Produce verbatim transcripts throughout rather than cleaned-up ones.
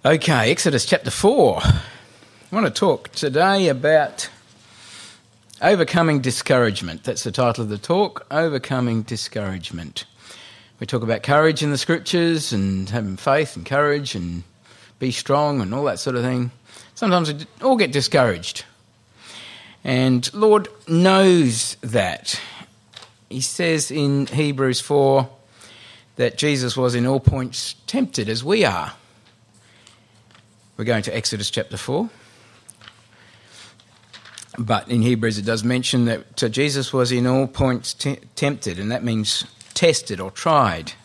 Okay, Exodus chapter four. I want to talk today about overcoming discouragement. That's the title of the talk, Overcoming Discouragement. We talk about courage in the scriptures and having faith and courage and be strong and all that sort of thing. Sometimes we all get discouraged. And Lord knows that. He says in Hebrews four that Jesus was in all points tempted as we are. We're going to Exodus chapter four. But in Hebrews it does mention that Jesus was in all points te- tempted, and that means tested or tried.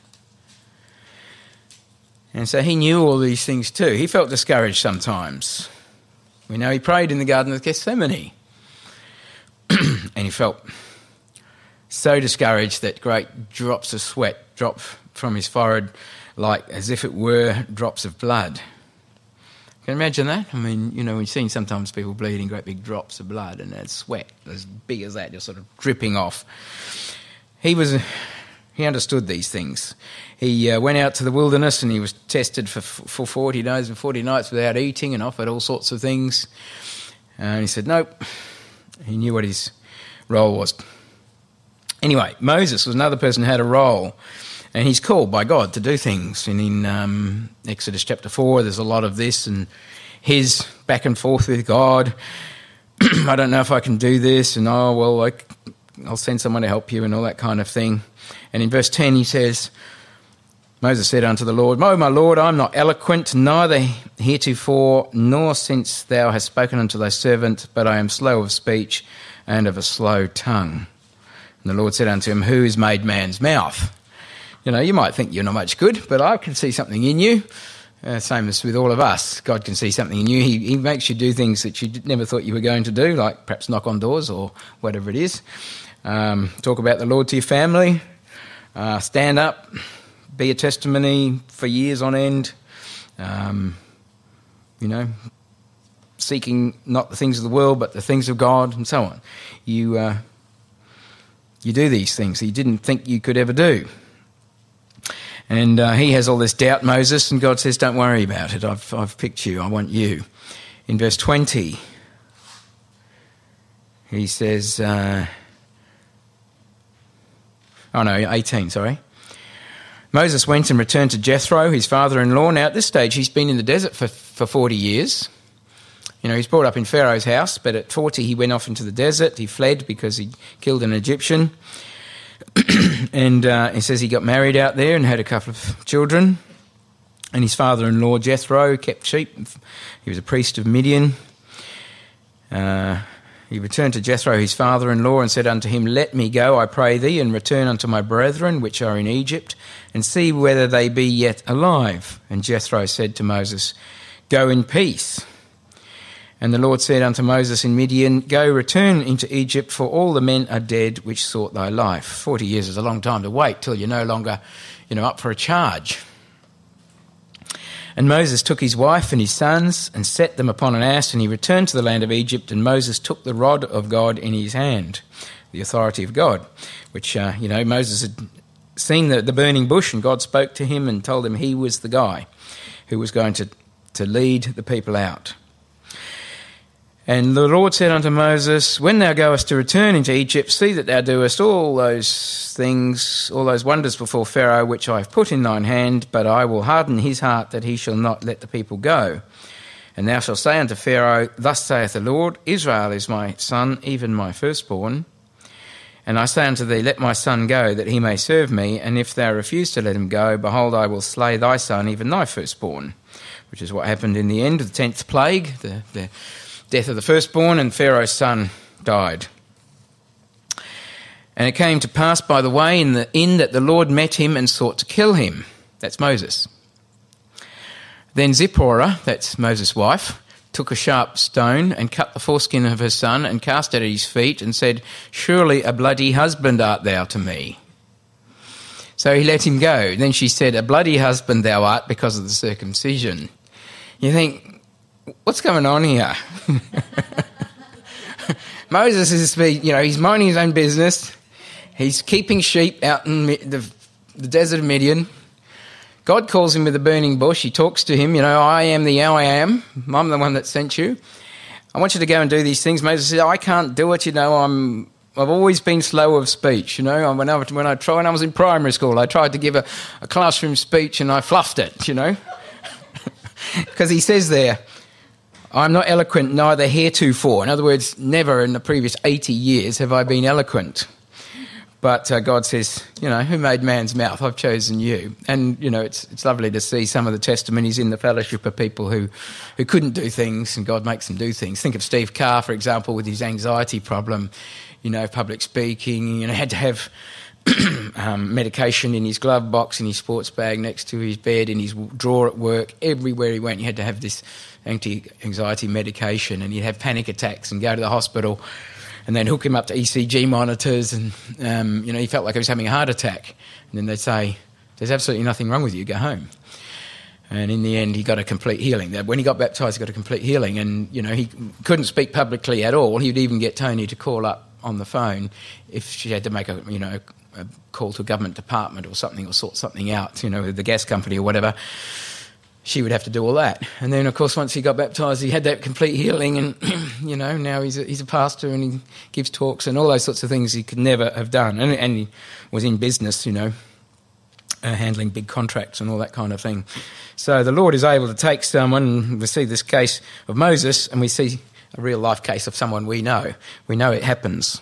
And so he knew all these things too. He felt discouraged sometimes. We know he prayed in the Garden of Gethsemane. And he felt so discouraged that great drops of sweat dropped from his forehead like as if it were drops of blood. Can you imagine that? I mean, you know, we've seen sometimes people bleeding great big drops of blood and there's sweat as big as that just sort of dripping off. He was, he understood these things. He uh, went out to the wilderness and he was tested for for forty days and forty nights without eating and offered all sorts of things. And he said, nope. He knew what his role was. Anyway, Moses was another person who had a role. And he's called by God to do things. And in um, Exodus chapter four, there's a lot of this and his back and forth with God. I don't know if I can do this. And, oh, well, I, I'll send someone to help you and all that kind of thing. And in verse ten, he says, Moses said unto the Lord, O my Lord, I am not eloquent, neither heretofore, nor since thou hast spoken unto thy servant, but I am slow of speech and of a slow tongue. And the Lord said unto him, Who has made man's mouth? You know, you might think you're not much good, but I can see something in you. Uh, same as with all of us. God can see something in you. He, he makes you do things that you never thought you were going to do, like perhaps knock on doors or whatever it is. Um, talk about the Lord to your family. Uh, stand up. Be a testimony for years on end. Um, you know, seeking not the things of the world, but the things of God and so on. You, uh, you do these things that you didn't think you could ever do. And uh, he has all this doubt, Moses, and God says, don't worry about it. I've I've picked you. I want you. In verse twenty, he says, uh, oh no, eighteen, sorry. Moses went and returned to Jethro, his father-in-law. Now at this stage, he's been in the desert for, for forty years. You know, he's brought up in Pharaoh's house, but at forty he went off into the desert. He fled because he killed an Egyptian. And uh, he says he got married out there and had a couple of children. And his father-in-law, Jethro, kept sheep. He was a priest of Midian. Uh, he returned to Jethro, his father-in-law, and said unto him, Let me go, I pray thee, and return unto my brethren which are in Egypt, and see whether they be yet alive. And Jethro said to Moses, Go in peace. And the Lord said unto Moses in Midian, Go, return into Egypt, for all the men are dead which sought thy life. Forty years is a long time to wait till you're no longer, you know, up for a charge. And Moses took his wife and his sons and set them upon an ass, and he returned to the land of Egypt, and Moses took the rod of God in his hand, the authority of God, which, uh, you know, Moses had seen the, the burning bush, and God spoke to him and told him he was the guy who was going to, to lead the people out. And the Lord said unto Moses, When thou goest to return into Egypt, see that thou doest all those things, all those wonders before Pharaoh, which I have put in thine hand, but I will harden his heart that he shall not let the people go. And thou shalt say unto Pharaoh, Thus saith the Lord, Israel is my son, even my firstborn. And I say unto thee, Let my son go, that he may serve me, and if thou refuse to let him go, behold, I will slay thy son, even thy firstborn. Which is what happened in the end of the tenth plague, the... the death of the firstborn, and Pharaoh's son died. And it came to pass by the way in the inn that the Lord met him and sought to kill him. That's Moses. Then Zipporah, that's Moses' wife, took a sharp stone and cut the foreskin of her son and cast it at his feet and said, Surely a bloody husband art thou to me. So he let him go. Then she said, A bloody husband thou art because of the circumcision. You think, what's going on here? Moses is, you know, he's minding his own business. He's keeping sheep out in the, the desert of Midian. God calls him with a burning bush. He talks to him, you know, I am the I am. I'm the one that sent you. I want you to go and do these things. Moses said, I can't do it, you know, I'm, I've always been slow of speech, you know. When I, when I, tried, when I was in primary school, I tried to give a, a classroom speech and I fluffed it, you know. Because he says there, I'm not eloquent, neither heretofore. In other words, never in the previous eighty years have I been eloquent. But uh, God says, you know, who made man's mouth? I've chosen you. And, you know, it's it's lovely to see some of the testimonies in the fellowship of people who, who couldn't do things and God makes them do things. Think of Steve Carr, for example, with his anxiety problem, you know, public speaking, you know, had to have um, medication in his glove box, in his sports bag, next to his bed, in his drawer at work. Everywhere he went, he had to have this anti-anxiety medication and he'd have panic attacks and go to the hospital and then hook him up to E C G monitors and, um, you know, he felt like he was having a heart attack. And then they'd say, there's absolutely nothing wrong with you, go home. And in the end, he got a complete healing. When he got baptised, he got a complete healing. And, you know, he couldn't speak publicly at all. He would even get Tony to call up on the phone if she had to make a, you know, a call to a government department or something or sort something out, you know, with the gas company or whatever. She would have to do all that. And then, of course, once he got baptised, he had that complete healing and, you know, now he's a, he's a pastor and he gives talks and all those sorts of things he could never have done. And, and he was in business, you know, uh, handling big contracts and all that kind of thing. So the Lord is able to take someone, and we see this case of Moses and we see a real-life case of someone we know. We know it happens.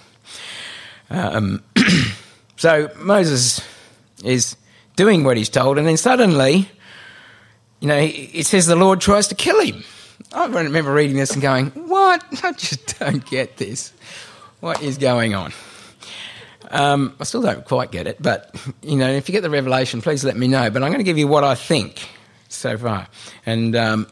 Um, so Moses is doing what he's told and then suddenly... You know, it says the Lord tries to kill him. I remember reading this and going, what? I just don't get this. What is going on? Um, I still don't quite get it, but, you know, if you get the revelation, please let me know. But I'm going to give you what I think so far. And um,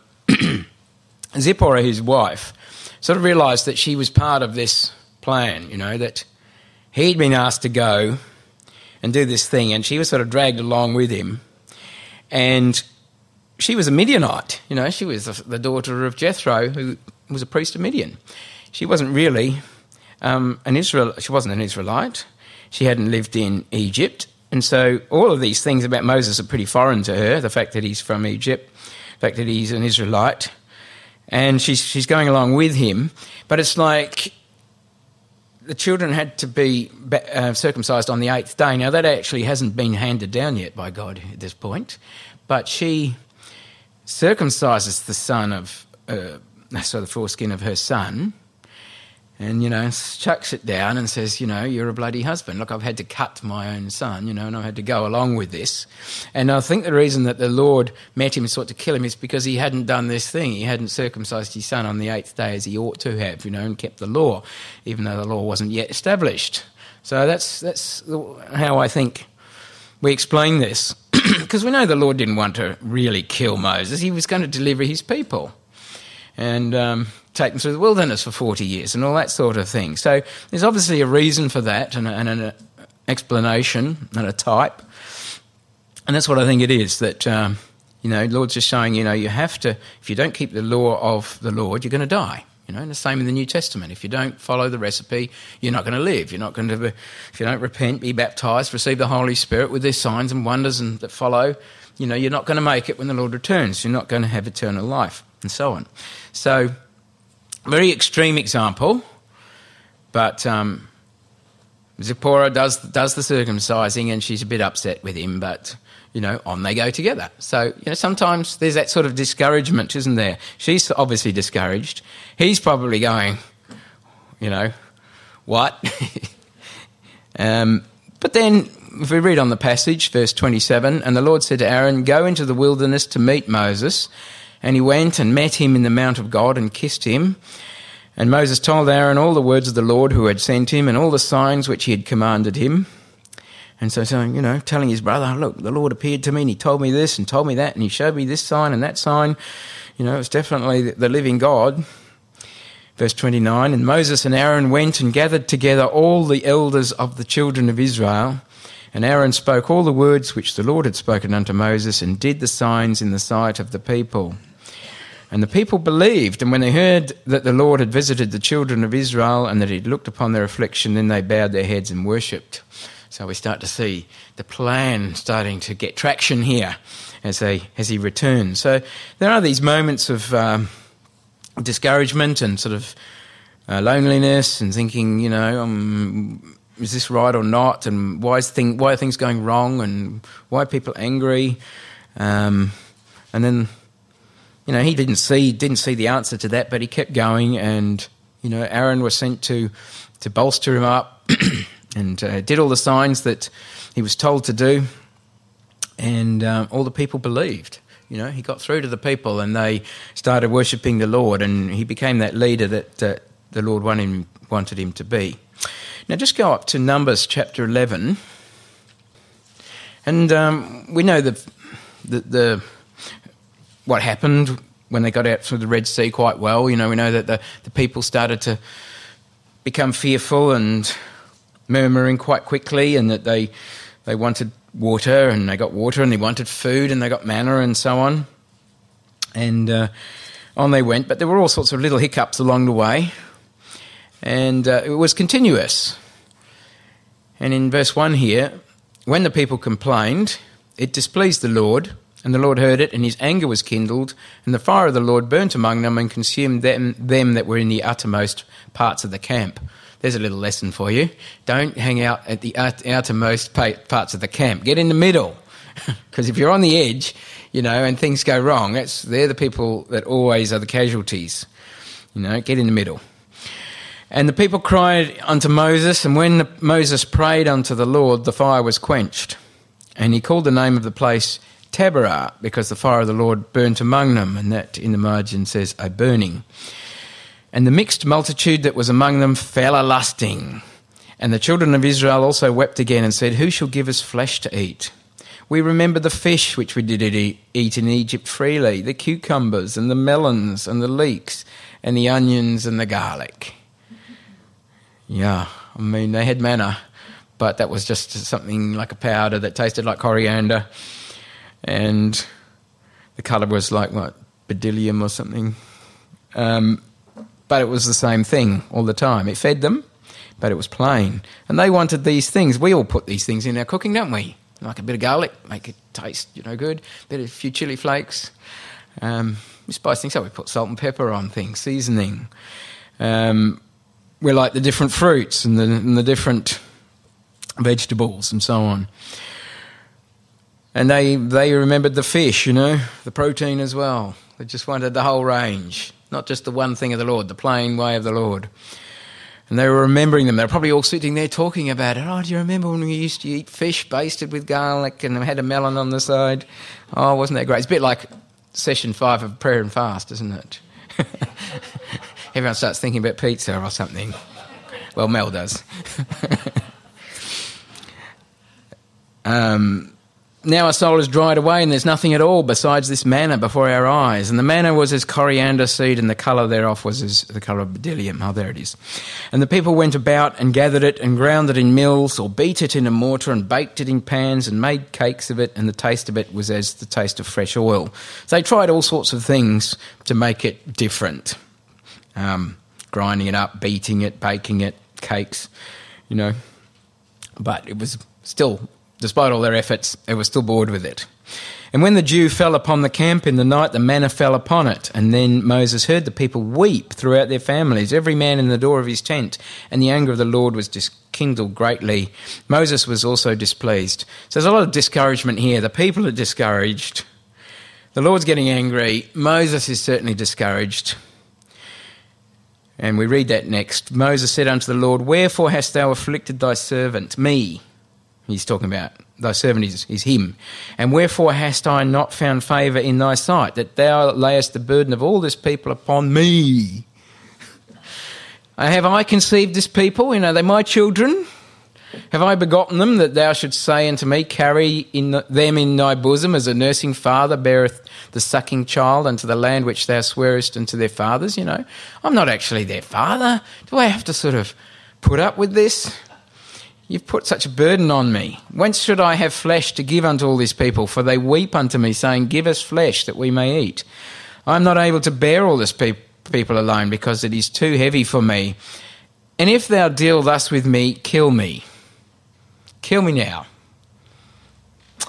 Zipporah, his wife, sort of realised that she was part of this plan, you know, that he'd been asked to go and do this thing, and she was sort of dragged along with him. And... she was a Midianite, you know, she was the daughter of Jethro, who was a priest of Midian. She wasn't really um, an Israel. She wasn't an Israelite. She hadn't lived in Egypt. And so all of these things about Moses are pretty foreign to her, the fact that he's from Egypt, the fact that he's an Israelite. And she's, she's going along with him. But it's like the children had to be uh, circumcised on the eighth day. Now, that actually hasn't been handed down yet by God at this point. But she... circumcises the son of, uh, so the foreskin of her son, and, you know, chucks it down and says, you know, you're a bloody husband. Look, I've had to cut my own son, you know, and I've had to go along with this. And I think the reason that the Lord met him and sought to kill him is because he hadn't done this thing. He hadn't circumcised his son on the eighth day as he ought to have, you know, and kept the law, even though the law wasn't yet established. So that's that's how I think we explain this. Because we know the Lord didn't want to really kill Moses. He was going to deliver his people and um, take them through the wilderness for forty years and all that sort of thing. So there's obviously a reason for that and, a, and an explanation and a type. And that's what I think it is, that, um, you know, the Lord's just showing, you know, you have to, if you don't keep the law of the Lord, you're going to die. You know, and the same in the New Testament. If you don't follow the recipe, you're not going to live. You're not going to, be, if you don't repent, be baptised, receive the Holy Spirit with their signs and wonders and that follow, you know, you're not going to make it when the Lord returns. You're not going to have eternal life, and so on. So, very extreme example, but um, Zipporah does does the circumcising, and she's a bit upset with him, but, you know, on they go together. So, you know, sometimes there's that sort of discouragement, isn't there? She's obviously discouraged. He's probably going, you know, what? um, but then, if we read on the passage, verse twenty-seven, and the Lord said to Aaron, go into the wilderness to meet Moses. And he went and met him in the mount of God and kissed him. And Moses told Aaron all the words of the Lord who had sent him and all the signs which he had commanded him. And so, so, you know, telling his brother, look, the Lord appeared to me and he told me this and told me that and he showed me this sign and that sign. You know, it's definitely the living God. Verse twenty-nine, and Moses and Aaron went and gathered together all the elders of the children of Israel. And Aaron spoke all the words which the Lord had spoken unto Moses and did the signs in the sight of the people. And the people believed, and when they heard that the Lord had visited the children of Israel and that he had looked upon their affliction, then they bowed their heads and worshipped. So we start to see the plan starting to get traction here. as they as he returns. So there are these moments of um, discouragement and sort of uh, loneliness, and thinking, you know, um, is this right or not? And why is thing why are things going wrong? And why are people angry? Um, and then, you know, he didn't see didn't see the answer to that, but he kept going. And you know, Aaron was sent to to bolster him up, and uh, did all the signs that he was told to do. And um, all the people believed. You know, he got through to the people, and they started worshipping the Lord, and he became that leader that uh, the Lord wanted him, wanted him to be. Now, just go up to Numbers chapter eleven, and um, we know the, the the what happened when they got out through the Red Sea quite well. You know, we know that the, the people started to become fearful and murmuring quite quickly, and that they they wanted water, and they got water, and they wanted food, and they got manna, and so on. And uh, on they went, but there were all sorts of little hiccups along the way, and uh, it was continuous. And in verse one here, when the people complained, it displeased the Lord, and the Lord heard it, and his anger was kindled, and the fire of the Lord burnt among them and consumed them, them that were in the uttermost parts of the camp. There's a little lesson for you. Don't hang out at the outermost parts of the camp. Get in the middle. Because if you're on the edge, you know, and things go wrong, that's, they're the people that always are the casualties. You know, get in the middle. And the people cried unto Moses, and when the, Moses prayed unto the Lord, the fire was quenched. And he called the name of the place Taberah, because the fire of the Lord burnt among them. And that in the margin says a burning. And the mixed multitude that was among them fell a-lusting. And the children of Israel also wept again and said, Who shall give us flesh to eat? We remember the fish which we did eat in Egypt freely, the cucumbers and the melons and the leeks and the onions and the garlic. Yeah, I mean, they had manna, but that was just something like a powder that tasted like coriander. And the colour was like, what, bdellium or something. Um... But it was the same thing all the time. It fed them, but it was plain. And they wanted these things. We all put these things in our cooking, don't we? Like a bit of garlic, make it taste, you know, good. A bit of a few chili flakes. Um, we spice things up. We put salt and pepper on things, seasoning. Um, we like the different fruits and the, and the different vegetables and so on. And they they remembered the fish, you know, the protein as well. They just wanted the whole range. Not just the one thing of the Lord, the plain way of the Lord. And they were remembering them. They were probably all sitting there talking about it. Oh, do you remember when we used to eat fish basted with garlic and had a melon on the side? Oh, wasn't that great? It's a bit like session five of prayer and fast, isn't it? Everyone starts thinking about pizza or something. Well, Mel does. um... Now our soul is dried away, and there's nothing at all besides this manna before our eyes. And the manna was as coriander seed, and the colour thereof was as the colour of bdellium. Oh, there it is. And the people went about and gathered it and ground it in mills, or beat it in a mortar and baked it in pans and made cakes of it, and the taste of it was as the taste of fresh oil. So they tried all sorts of things to make it different. Um, grinding it up, beating it, baking it, cakes, you know. But it was still... Despite all their efforts, they were still bored with it. And when the dew fell upon the camp in the night, the manna fell upon it. And then Moses heard the people weep throughout their families, every man in the door of his tent. And the anger of the Lord was kindled greatly. Moses was also displeased. So there's a lot of discouragement here. The people are discouraged. The Lord's getting angry. Moses is certainly discouraged. And we read that next. Moses said unto the Lord, Wherefore hast thou afflicted thy servant, me? He's talking about thy servant is, is him. And wherefore hast I not found favour in thy sight, that thou layest the burden of all this people upon me? Have I conceived this people? You know, they're my children. Have I begotten them, that thou shouldst say unto me, Carry in the, them in thy bosom, as a nursing father beareth the sucking child unto the land which thou swearest unto their fathers? You know, I'm not actually their father. Do I have to sort of put up with this? You've put such a burden on me. Whence should I have flesh to give unto all these people? For they weep unto me, saying, Give us flesh that we may eat. I am not able to bear all this pe- people alone, because it is too heavy for me. And if thou deal thus with me, kill me. Kill me now.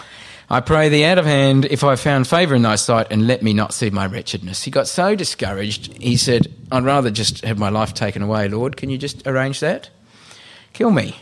I pray thee out of hand, if I found favour in thy sight, and let me not see my wretchedness. He got so discouraged, he said, I'd rather just have my life taken away, Lord. Can you just arrange that? Kill me.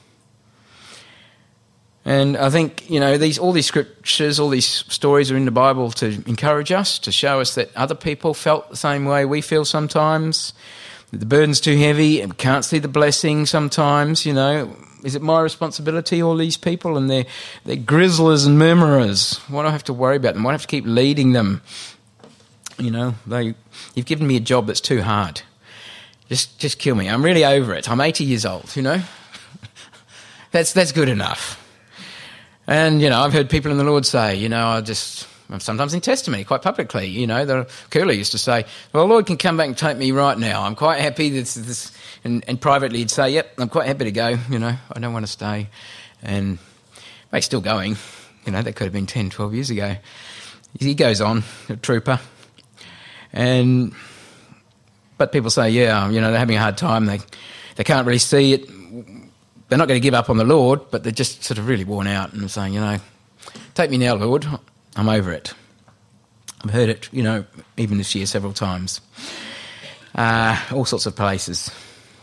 And I think, you know, these all these scriptures, all these stories are in the Bible to encourage us, to show us that other people felt the same way we feel sometimes, that the burden's too heavy and we can't see the blessing sometimes, you know. Is it my responsibility, all these people? And they're, they're grizzlers and murmurers. Why do I have to worry about them? Why do I have to keep leading them? You know, they, you've given me a job that's too hard. Just just kill me. I'm really over it. I'm eighty years old, you know. that's that's good enough. And, you know, I've heard people in the Lord say, you know, I just... sometimes in testimony, quite publicly, you know, the Curly used to say, well, Lord can come back and take me right now. I'm quite happy. This, this, and, and privately he'd say, yep, I'm quite happy to go, you know, I don't want to stay. And mate's still going, you know, that could have been ten, twelve years ago. He goes on, a trooper. And, but people say, yeah, you know, they're having a hard time. They, they can't really see it. They're not going to give up on the Lord, but they're just sort of really worn out and saying, you know, take me now, Lord. I'm over it. I've heard it, you know, even this year several times. Uh, all sorts of places.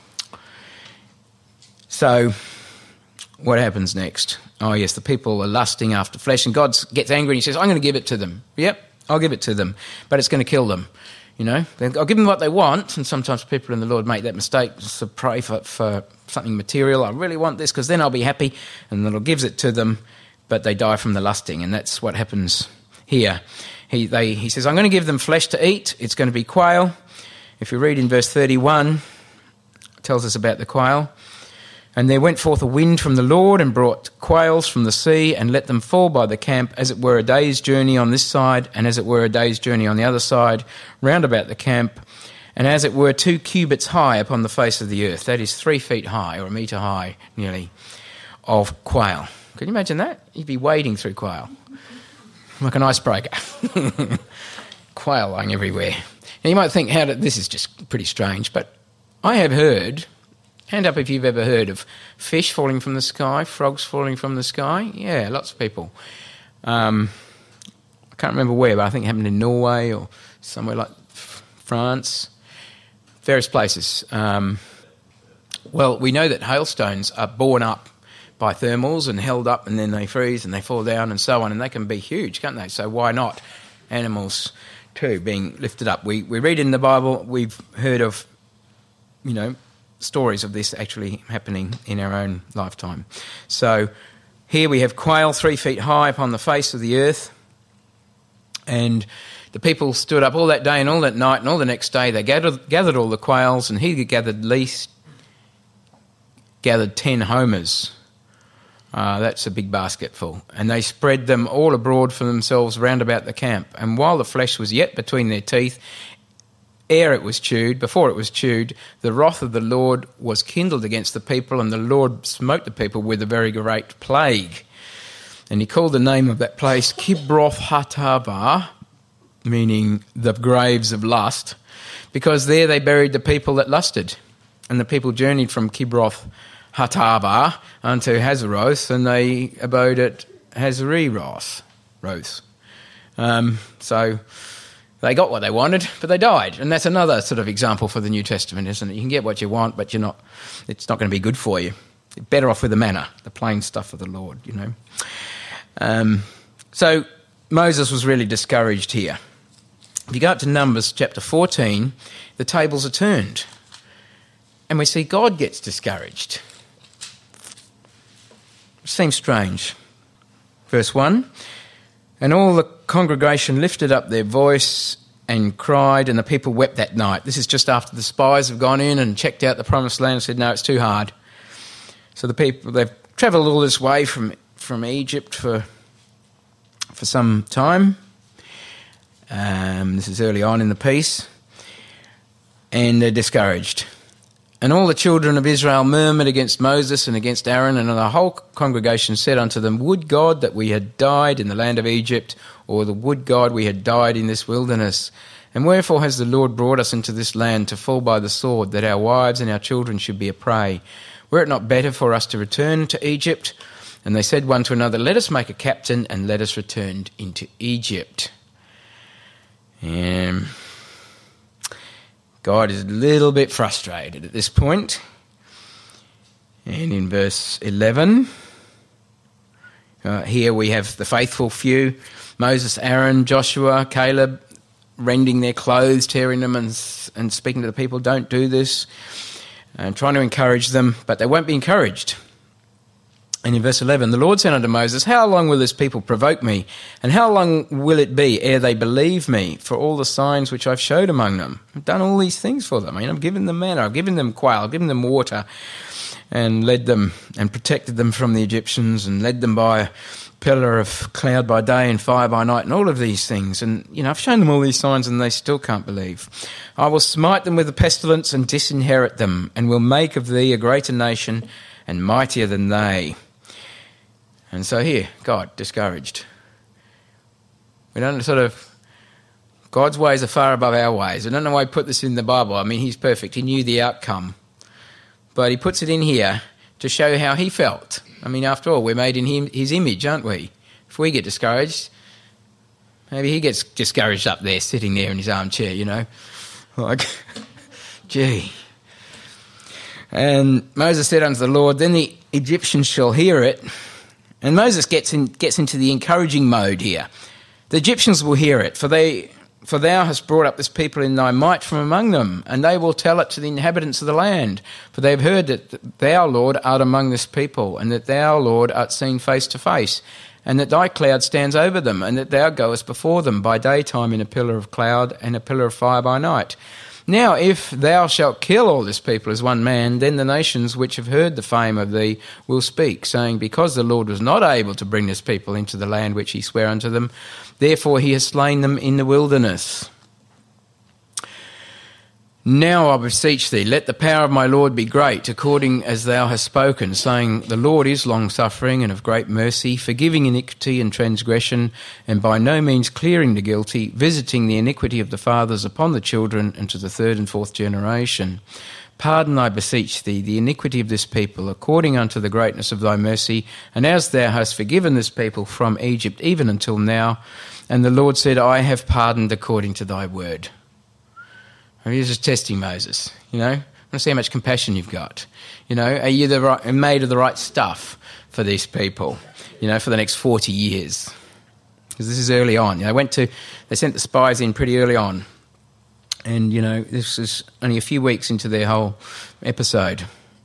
So, what happens next? Oh, yes, the people are lusting after flesh, and God gets angry and he says, I'm going to give it to them. Yep, I'll give it to them, but it's going to kill them. You know, I'll give them what they want, and sometimes people in the Lord make that mistake, just to pray for, for something material. I really want this because then I'll be happy, and the Lord gives it to them, but they die from the lusting, and that's what happens here. He, they, he says, I'm going to give them flesh to eat. It's going to be quail. If you read in verse thirty-one, it tells us about the quail. And there went forth a wind from the Lord and brought quails from the sea and let them fall by the camp, as it were a day's journey on this side and as it were a day's journey on the other side, round about the camp, and as it were two cubits high upon the face of the earth. That is three feet high, or a metre high, nearly, of quail. Can you imagine that? You'd be wading through quail, like an icebreaker. Quail lying everywhere. Now you might think, how did, this is just pretty strange, but I have heard, hand up if you've ever heard of fish falling from the sky, frogs falling from the sky. Yeah, lots of people. Um, I can't remember where, but I think it happened in Norway or somewhere like France, various places. Um, well, we know that hailstones are borne up by thermals and held up, and then they freeze and they fall down and so on, and they can be huge, can't they? So why not animals too being lifted up? We we read in the Bible, we've heard of, you know, stories of this actually happening in our own lifetime. So here we have quail three feet high upon the face of the earth, and the people stood up all that day and all that night and all the next day. They gathered, gathered all the quails, and he gathered least gathered ten homers. Uh, that's a big basketful. And they spread them all abroad for themselves round about the camp. And while the flesh was yet between their teeth, ere it was chewed, before it was chewed, the wrath of the Lord was kindled against the people, and the Lord smote the people with a very great plague. And he called the name of that place Kibroth Hattaavah, meaning the graves of lust, because there they buried the people that lusted. And the people journeyed from Kibroth Hattaavah unto Hazeroth, and they abode at Hazereroth. Roth. Um, so they got what they wanted, but they died. And that's another sort of example for the New Testament, isn't it? You can get what you want, but you're not. It's not going to be good for you. You're better off with the manna, the plain stuff of the Lord, you know. Um, so Moses was really discouraged here. If you go up to Numbers chapter fourteen, the tables are turned, and we see God gets discouraged. Seems strange. Verse one, and all the congregation lifted up their voice and cried, and the people wept that night. This is just after the spies have gone in and checked out the promised land and said, no, it's too hard. So the people, they've travelled all this way from, from Egypt for, for some time. Um, this is early on in the piece. And they're discouraged. And all the children of Israel murmured against Moses and against Aaron, and the whole congregation said unto them, would God that we had died in the land of Egypt, or the would God we had died in this wilderness. And wherefore has the Lord brought us into this land to fall by the sword, that our wives and our children should be a prey? Were it not better for us to return to Egypt? And they said one to another, let us make a captain and let us return into Egypt. And God is a little bit frustrated at this point. And in verse eleven, uh, here we have the faithful few, Moses, Aaron, Joshua, Caleb, rending their clothes, tearing them and, and speaking to the people, don't do this, and trying to encourage them, but they won't be encouraged. And in verse eleven, the Lord said unto Moses, how long will this people provoke me? And how long will it be ere they believe me for all the signs which I've showed among them? I've done all these things for them. I mean, I've given them manna, I've given them quail, I've given them water, and led them and protected them from the Egyptians, and led them by a pillar of cloud by day and fire by night, and all of these things. And, you know, I've shown them all these signs, and they still can't believe. I will smite them with a pestilence and disinherit them, and will make of thee a greater nation and mightier than they. And so here, God, discouraged. We don't sort of, God's ways are far above our ways. I don't know why he put this in the Bible. I mean, he's perfect. He knew the outcome. But he puts it in here to show how he felt. I mean, after all, we're made in him, his image, aren't we? If we get discouraged, maybe he gets discouraged up there, sitting there in his armchair, you know. Like, gee. And Moses said unto the Lord, then the Egyptians shall hear it. And Moses gets in, gets into the encouraging mode here. The Egyptians will hear it, for they, for thou hast brought up this people in thy might from among them, and they will tell it to the inhabitants of the land. For they have heard that thou, Lord, art among this people, and that thou, Lord, art seen face to face, and that thy cloud stands over them, and that thou goest before them by daytime in a pillar of cloud and a pillar of fire by night. Now, if thou shalt kill all this people as one man, then the nations which have heard the fame of thee will speak, saying, because the Lord was not able to bring this people into the land which he sware unto them, therefore he has slain them in the wilderness. Now I beseech thee, let the power of my Lord be great, according as thou hast spoken, saying, the Lord is long-suffering and of great mercy, forgiving iniquity and transgression, and by no means clearing the guilty, visiting the iniquity of the fathers upon the children, and to the third and fourth generation. Pardon, I beseech thee, the iniquity of this people, according unto the greatness of thy mercy, and as thou hast forgiven this people from Egypt, even until now. And the Lord said, I have pardoned according to thy word. He's just testing Moses, you know. I want to see how much compassion you've got. You know, are you the right, made of the right stuff for these people, you know, for the next forty years? Because this is early on. You know, they went to, they sent the spies in pretty early on. And, you know, this is only a few weeks into their whole episode.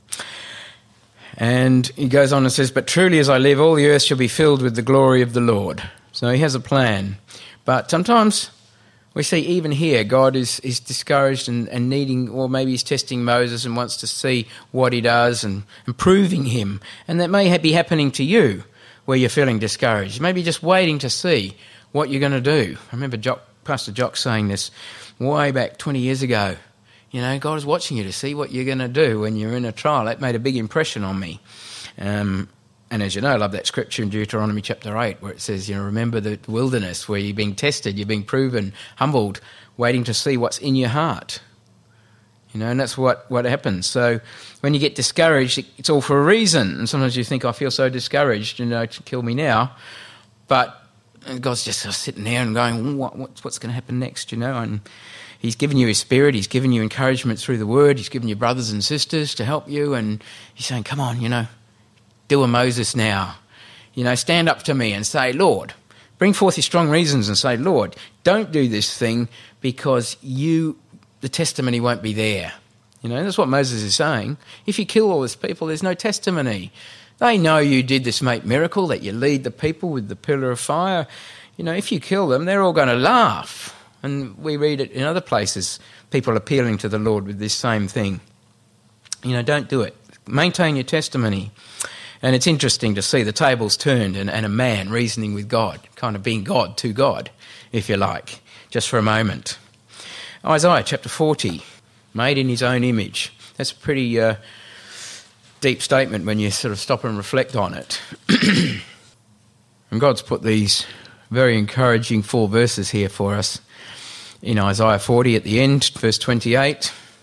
And he goes on and says, but truly as I live, all the earth shall be filled with the glory of the Lord. So he has a plan. But sometimes we see even here, God is, is discouraged and, and needing, or maybe he's testing Moses and wants to see what he does and, and proving him. And that may be happening to you where you're feeling discouraged. Maybe just waiting to see what you're going to do. I remember Jock, Pastor Jock saying this way back twenty years ago. You know, God is watching you to see what you're going to do when you're in a trial. That made a big impression on me. Um And as you know, I love that scripture in Deuteronomy chapter eight where it says, you know, remember the wilderness where you're being tested, you're being proven, humbled, waiting to see what's in your heart. You know, and that's what, what happens. So when you get discouraged, it, it's all for a reason. And sometimes you think, I feel so discouraged, you know, to kill me now. But God's just sitting there and going, what, what's, what's going to happen next, you know? And he's given you his spirit, he's given you encouragement through the word, he's given you brothers and sisters to help you. And he's saying, come on, you know, do a Moses now. You know, stand up to me and say, Lord, bring forth your strong reasons and say, Lord, don't do this thing because you, the testimony won't be there. You know, that's what Moses is saying. If you kill all these people, there's no testimony. They know you did this great miracle, that you lead the people with the pillar of fire. You know, if you kill them, they're all going to laugh. And we read it in other places, people appealing to the Lord with this same thing. You know, don't do it. Maintain your testimony. And it's interesting to see the tables turned and, and a man reasoning with God, kind of being God to God, if you like, just for a moment. Isaiah chapter forty, made in his own image. That's a pretty uh, deep statement when you sort of stop and reflect on it. And God's put these very encouraging four verses here for us in Isaiah forty at the end, verse twenty-eight.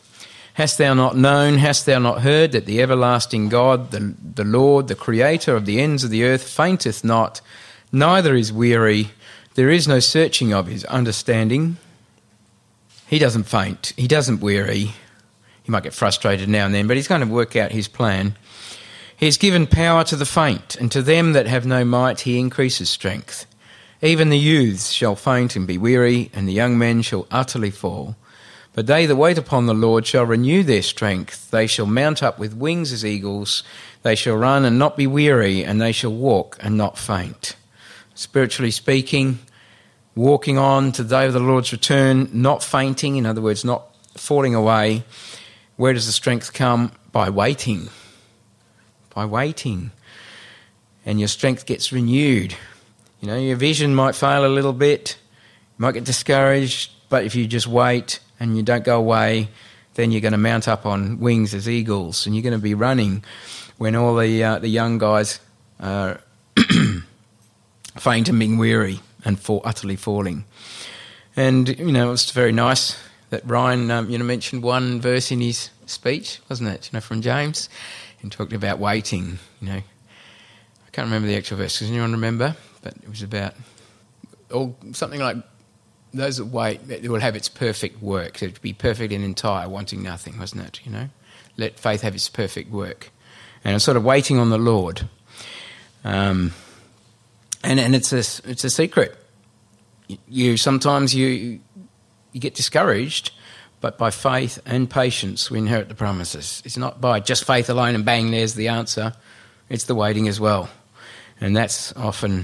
Hast thou not known, hast thou not heard, that the everlasting God, the, the Lord, the Creator of the ends of the earth, fainteth not, neither is weary. There is no searching of his understanding. He doesn't faint. He doesn't weary. He might get frustrated now and then, but he's going to work out his plan. He has given power to the faint, and to them that have no might he increases strength. Even the youths shall faint and be weary, and the young men shall utterly fall. But they that wait upon the Lord shall renew their strength. They shall mount up with wings as eagles. They shall run and not be weary, and they shall walk and not faint. Spiritually speaking, walking on to the day of the Lord's return, not fainting, in other words, not falling away. Where does the strength come? By waiting. By waiting. And your strength gets renewed. You know, your vision might fail a little bit. You might get discouraged, but if you just wait and you don't go away, then you're going to mount up on wings as eagles, and you're going to be running when all the uh, the young guys are faint and being weary and fall, utterly falling. And, you know, it's very nice that Ryan, um, you know, mentioned one verse in his speech, wasn't it, you know, from James, and talked about waiting, you know. I can't remember the actual verse. Does anyone remember? But it was about all, something like, those that wait, it will have its perfect work. So to be perfect and entire, wanting nothing, wasn't it? You know, let faith have its perfect work, and it's sort of waiting on the Lord. Um, and and it's a it's a secret. You sometimes you you get discouraged, but by faith and patience we inherit the promises. It's not by just faith alone and bang, there's the answer. It's the waiting as well, and that's often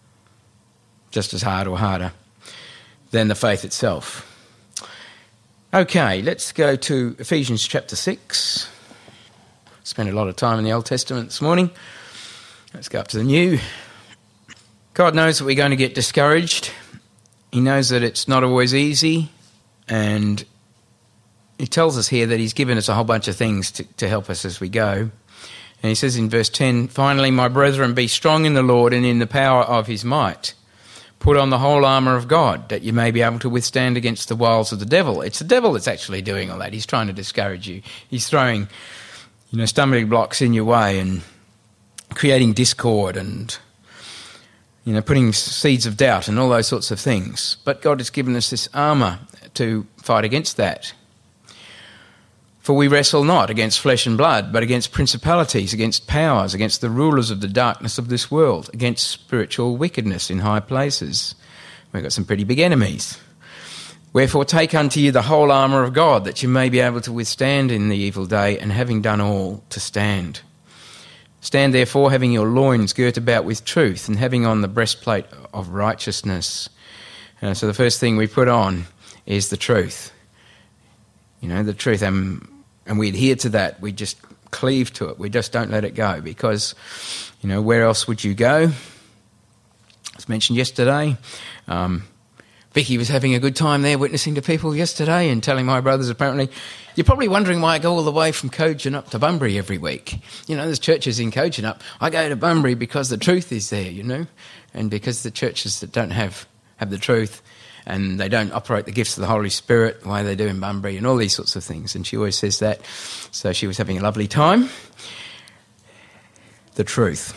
just as hard or harder than the faith itself. Okay, let's go to Ephesians chapter six. Spent a lot of time in the Old Testament this morning. Let's go up to the New. God knows that we're going to get discouraged. He knows that it's not always easy, and he tells us here that he's given us a whole bunch of things to, to help us as we go. And he says in verse ten, "Finally, my brethren, be strong in the Lord and in the power of his might. Put on the whole armour of God, that you may be able to withstand against the wiles of the devil." It's the devil that's actually doing all that. He's trying to discourage you. He's throwing, you know, stumbling blocks in your way and creating discord and, you know, putting seeds of doubt and all those sorts of things. But God has given us this armour to fight against that. "For we wrestle not against flesh and blood, but against principalities, against powers, against the rulers of the darkness of this world, against spiritual wickedness in high places." We've got some pretty big enemies. "Wherefore take unto you the whole armour of God, that you may be able to withstand in the evil day, and having done all, to stand. Stand therefore, having your loins girt about with truth, and having on the breastplate of righteousness." Uh, so the first thing we put on is the truth. You know, the truth, and, and we adhere to that. We just cleave to it. We just don't let it go, because, you know, where else would you go? As mentioned yesterday, um, Vicky was having a good time there witnessing to people yesterday and telling my brothers, apparently, "You're probably wondering why I go all the way from Kojonup to Bunbury every week. You know, there's churches in Kojonup. I go to Bunbury because the truth is there, you know, and because the churches that don't have, have the truth, and they don't operate the gifts of the Holy Spirit the way they do in Bunbury," and all these sorts of things. And she always says that. So she was having a lovely time. The truth.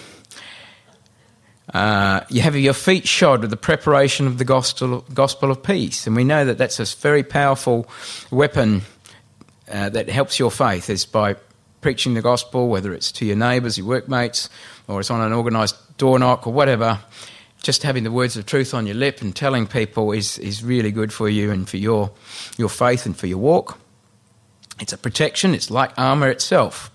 Uh, you have your feet shod with the preparation of the gospel, gospel of peace. And we know that that's a very powerful weapon uh, that helps your faith, is by preaching the gospel, whether it's to your neighbours, your workmates, or it's on an organised door knock or whatever. Just having the words of truth on your lip and telling people is, is really good for you and for your, your faith and for your walk. It's a protection. It's like armour itself.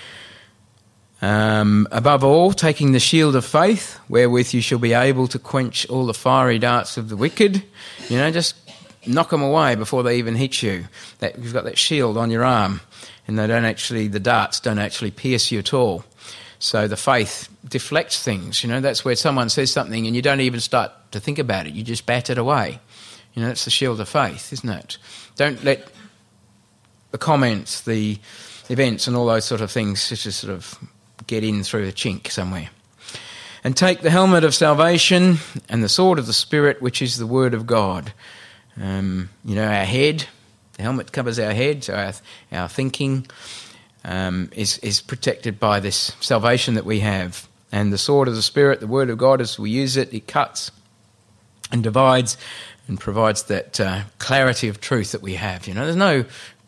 Um, above all, taking the shield of faith, wherewith you shall be able to quench all the fiery darts of the wicked. You know, just knock them away before they even hit you. That you've got that shield on your arm, and they don't actually, the darts don't actually pierce you at all. So the faith deflects things. You know, that's where someone says something and you don't even start to think about it. You just bat it away. You know, that's the shield of faith, isn't it? Don't let the comments, the events and all those sort of things just sort of get in through a chink somewhere. "And take the helmet of salvation and the sword of the Spirit, which is the word of God." Um, you know, our head, The helmet covers our head, so our, our thinking um, is, is protected by this salvation that we have. And the sword of the Spirit, the Word of God, as we use it, it cuts and divides and provides that uh, clarity of truth that we have. You know, there's no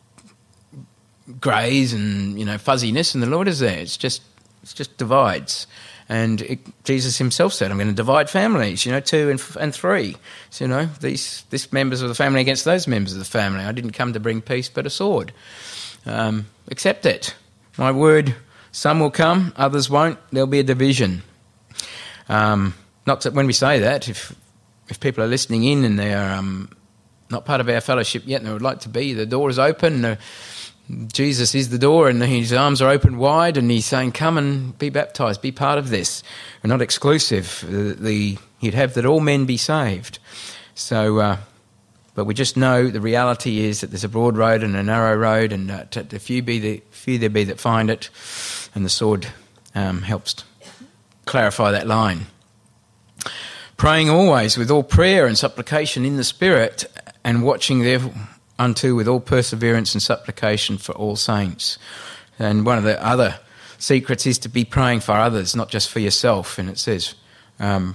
greys and, you know, fuzziness in the Lord, is there? It's just, it's just divides. And it, Jesus himself said, I'm going to divide families, you know, two and, and three. So, you know, these this members of the family against those members of the family. I didn't come to bring peace but a sword. Um, accept it. My word, some will come, others won't. There'll be a division. Um, not that when we say that, if if people are listening in and they're um, not part of our fellowship yet and they would like to be, the door is open. Uh, Jesus is the door and his arms are open wide and he's saying, come and be baptised, be part of this. We're not exclusive. The, the He'd have that all men be saved. So, uh, but we just know the reality is that there's a broad road and a narrow road, and uh, the few, be the, few there be that find it, and the sword um, helps clarify that line. Praying always with all prayer and supplication in the Spirit, and watching thereunto with all perseverance and supplication for all saints. And one of the other secrets is to be praying for others, not just for yourself. And it says um,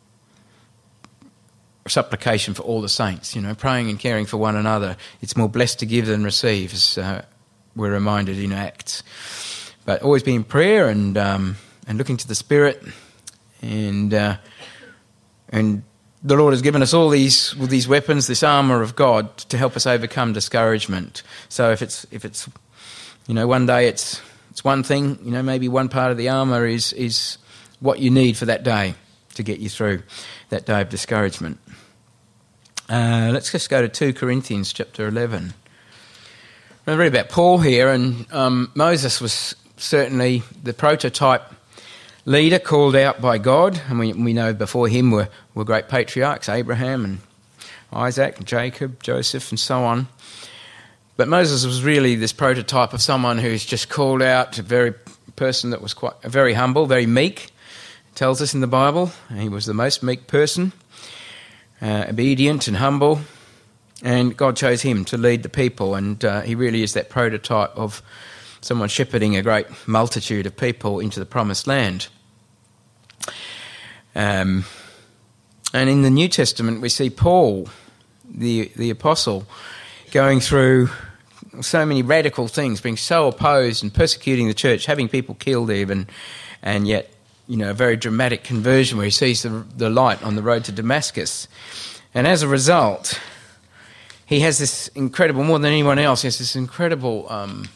supplication for all the saints, you know, praying and caring for one another. It's more blessed to give than receive, as uh, we're reminded in Acts. But always be in prayer and um, and looking to the Spirit, and uh, and the Lord has given us all these all these weapons, this armour of God, to help us overcome discouragement. So if it's if it's you know one day it's it's one thing, you know maybe one part of the armour is is what you need for that day to get you through that day of discouragement. Uh, let's just go to two Corinthians chapter eleven. I read about Paul here, and um, Moses was certainly the prototype leader called out by God, and we, we know before him were, were great patriarchs, Abraham and Isaac and Jacob, Joseph and so on. But Moses was really this prototype of someone who's just called out, a very person that was quite very humble, very meek. It tells us in the Bible he was the most meek person, uh, obedient and humble, and God chose him to lead the people, and uh, he really is that prototype of someone shepherding a great multitude of people into the promised land. Um, and in the New Testament, we see Paul, the the apostle, going through so many radical things, being so opposed and persecuting the church, having people killed even, and yet, you know, a very dramatic conversion where he sees the, the light on the road to Damascus. And as a result, he has this incredible, more than anyone else, he has this incredible um,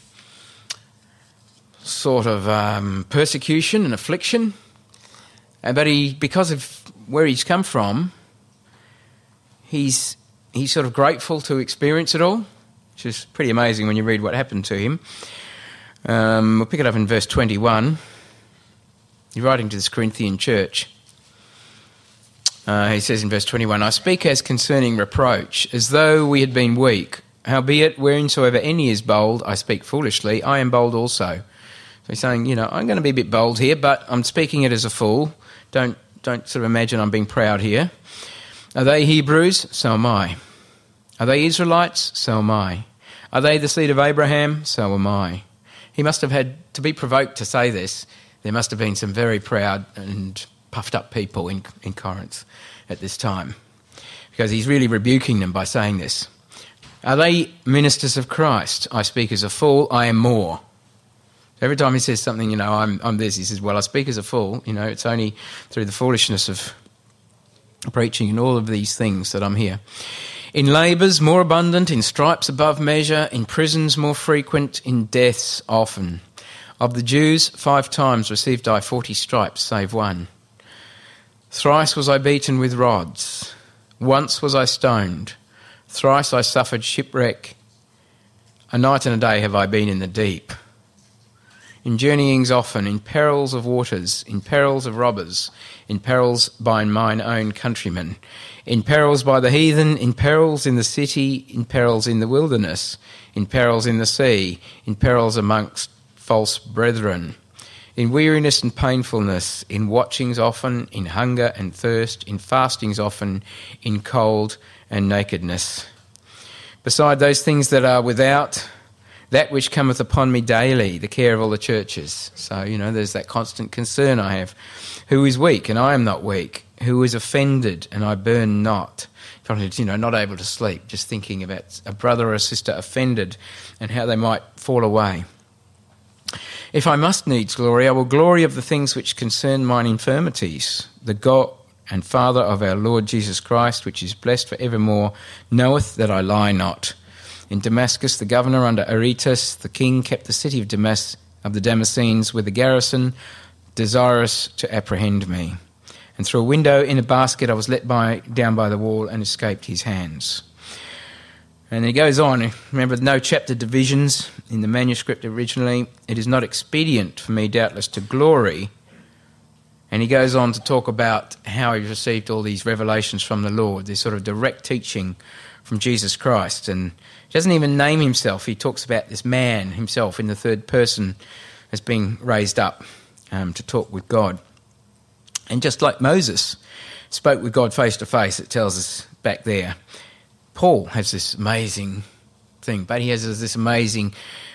sort of um, persecution and affliction. Uh, but he, because of where he's come from, he's he's sort of grateful to experience it all, which is pretty amazing when you read what happened to him. Um, we'll pick it up in verse twenty-one. He's writing to this Corinthian church. Uh, he says in verse twenty-one, I speak as concerning reproach, as though we had been weak. Howbeit, wheresoever any is bold, I speak foolishly, I am bold also. So he's saying, you know, I'm going to be a bit bold here, but I'm speaking it as a fool. Don't don't sort of imagine I'm being proud here. Are they Hebrews? So am I. Are they Israelites? So am I. Are they the seed of Abraham? So am I. He must have had, to be provoked to say this, there must have been some very proud and puffed up people in, in Corinth at this time, because he's really rebuking them by saying this. Are they ministers of Christ? I speak as a fool, I am more. Every time he says something, you know, I'm I'm this, he says, well, I speak as a fool. You know, it's only through the foolishness of preaching and all of these things that I'm here. In labours more abundant, in stripes above measure, in prisons more frequent, in deaths often. Of the Jews, five times received I forty stripes, save one. Thrice was I beaten with rods. Once was I stoned. Thrice I suffered shipwreck. A night and a day have I been in the deep. In journeyings often, in perils of waters, in perils of robbers, in perils by mine own countrymen, in perils by the heathen, in perils in the city, in perils in the wilderness, in perils in the sea, in perils amongst false brethren, in weariness and painfulness, in watchings often, in hunger and thirst, in fastings often, in cold and nakedness. beside those things that are without, that which cometh upon me daily, the care of all the churches. So, you know, there's that constant concern I have. Who is weak, and I am not weak? Who is offended, and I burn not? You know, not able to sleep, just thinking about a brother or a sister offended and how they might fall away. If I must needs glory, I will glory of the things which concern mine infirmities. The God and Father of our Lord Jesus Christ, which is blessed for evermore, knoweth that I lie not. In Damascus, the governor under Aretas, the king, kept the city of Damas of the Damascenes with a garrison, desirous to apprehend me. And through a window in a basket I was let by, down by the wall and escaped his hands. And he goes on, remember, no chapter divisions in the manuscript originally. It is not expedient for me, doubtless, to glory. And he goes on to talk about how he received all these revelations from the Lord, this sort of direct teaching from Jesus Christ. And he doesn't even name himself. He talks about this man himself in the third person as being raised up um, to talk with God. And just like Moses spoke with God face to face, it tells us back there, Paul has this amazing thing, but he has this amazing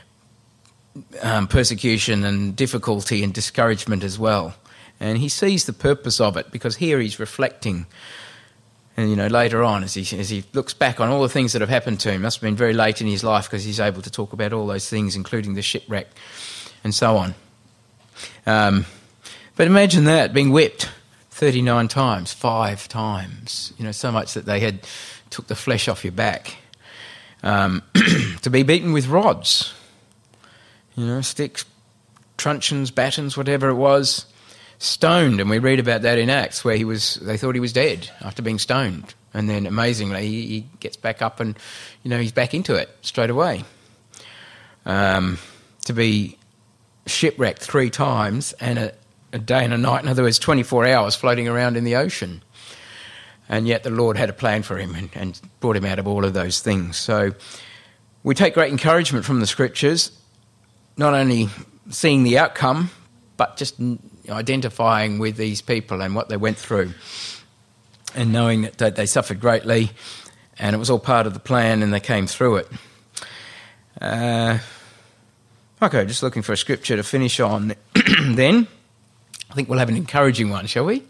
um, persecution and difficulty and discouragement as well. And he sees the purpose of it, because here he's reflecting. And, you know, later on, as he, as he looks back on all the things that have happened to him, must have been very late in his life, because he's able to talk about all those things, including the shipwreck and so on. Um, but imagine that, being whipped thirty-nine times, five times, you know, so much that they had took the flesh off your back. Um, to be beaten with rods, you know, sticks, truncheons, batons, whatever it was, stoned, and we read about that in Acts, where he was, they thought he was dead after being stoned, and then amazingly he, he gets back up and, you know, he's back into it straight away. Um, to be shipwrecked three times and a, a day and a night, in other words, twenty-four hours floating around in the ocean. And yet the Lord had a plan for him and, and brought him out of all of those things. So we take great encouragement from the Scriptures, not only seeing the outcome, but just identifying with these people and what they went through, and knowing that they suffered greatly, and it was all part of the plan, and they came through it. Uh, okay, just looking for a scripture to finish on then. I think we'll have an encouraging one, shall we?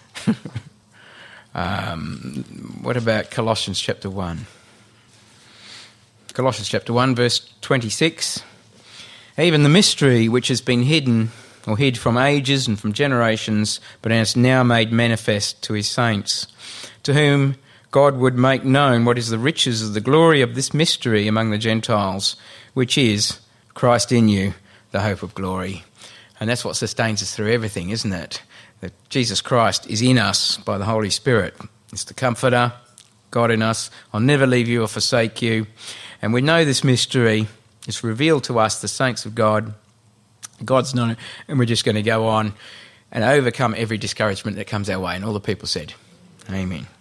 um, what about Colossians chapter one? Colossians chapter one, verse twenty-six. Even the mystery which has been hidden or hid from ages and from generations, but is now made manifest to his saints, to whom God would make known what is the riches of the glory of this mystery among the Gentiles, which is Christ in you, the hope of glory. And that's what sustains us through everything, isn't it? That Jesus Christ is in us by the Holy Spirit. It's the Comforter, God in us. I'll never leave you or forsake you. And we know this mystery. It's revealed to us, the saints of God. God's known it, and we're just going to go on and overcome every discouragement that comes our way. And all the people said, Amen.